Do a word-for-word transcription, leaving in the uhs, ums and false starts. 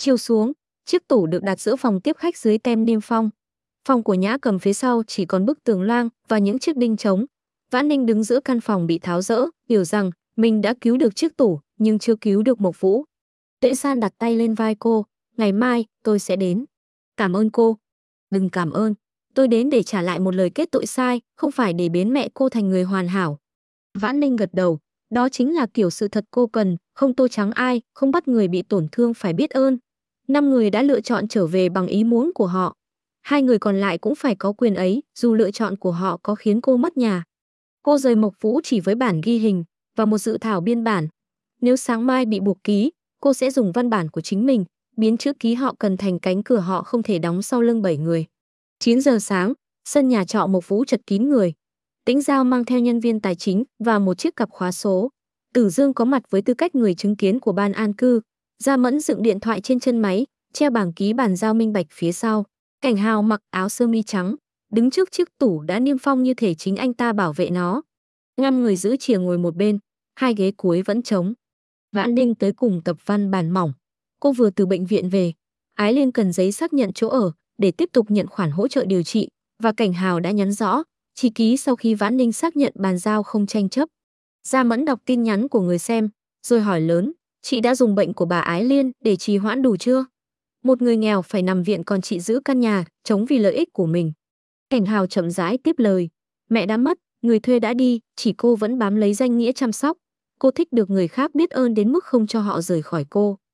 Chiều xuống, chiếc tủ được đặt giữa phòng tiếp khách dưới tem niêm phong. Phòng của Nhã Cầm phía sau chỉ còn bức tường loang và những chiếc đinh trống. Vãn Ninh đứng giữa căn phòng bị tháo dỡ, hiểu rằng mình đã cứu được chiếc tủ nhưng chưa cứu được Mộc Vũ. Tuệ San đặt tay lên vai cô, ngày mai tôi sẽ đến. Cảm ơn cô. Đừng cảm ơn, tôi đến để trả lại một lời kết tội sai, không phải để biến mẹ cô thành người hoàn hảo. Vãn Ninh gật đầu, đó chính là kiểu sự thật cô cần, không tô trắng ai, không bắt người bị tổn thương phải biết ơn. Năm người đã lựa chọn trở về bằng ý muốn của họ. Hai người còn lại cũng phải có quyền ấy, dù lựa chọn của họ có khiến cô mất nhà. Cô rời Mộc Vũ chỉ với bản ghi hình và một dự thảo biên bản. Nếu sáng mai bị buộc ký, cô sẽ dùng văn bản của chính mình, biến chữ ký họ cần thành cánh cửa họ không thể đóng sau lưng bảy người. chín giờ sáng, sân nhà trọ Mộc Vũ chật kín người. Tĩnh Giao mang theo nhân viên tài chính và một chiếc cặp khóa số. Tử Dương có mặt với tư cách người chứng kiến của ban an cư. Gia Mẫn dựng điện thoại trên chân máy, treo bảng ký bàn giao minh bạch phía sau. Cảnh Hào mặc áo sơ mi trắng, đứng trước chiếc tủ đã niêm phong như thể chính anh ta bảo vệ nó. Năm người giữ chìa ngồi một bên, hai ghế cuối vẫn trống. Vãn Ninh tới cùng tập văn bản mỏng. Cô vừa từ bệnh viện về. Ái Liên cần giấy xác nhận chỗ ở để tiếp tục nhận khoản hỗ trợ điều trị, và Cảnh Hào đã nhắn rõ, chỉ ký sau khi Vãn Ninh xác nhận bàn giao không tranh chấp. Gia Mẫn đọc tin nhắn của người xem, rồi hỏi lớn, chị đã dùng bệnh của bà Ái Liên để trì hoãn đủ chưa? Một người nghèo phải nằm viện còn chị giữ căn nhà, chống vì lợi ích của mình. Cảnh Hào chậm rãi tiếp lời, mẹ đã mất, người thuê đã đi, chỉ cô vẫn bám lấy danh nghĩa chăm sóc. Cô thích được người khác biết ơn đến mức không cho họ rời khỏi cô.